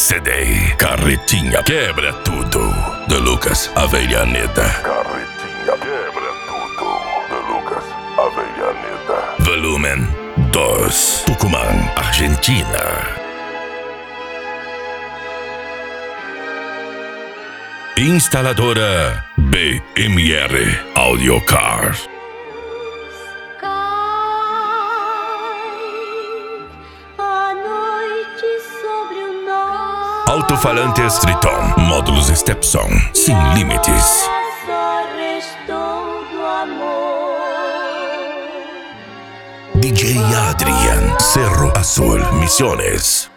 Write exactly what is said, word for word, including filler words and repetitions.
C D. Carretinha quebra tudo. De Lucas Avellaneda. Carretinha quebra tudo. De Lucas Avellaneda. Volumen dois. Tucumã, Argentina. Instaladora B M R Audio Car. Alto-falantes Triton, módulos Stepson, sem limites. D J Adrian, Cerro Azul, Misiones.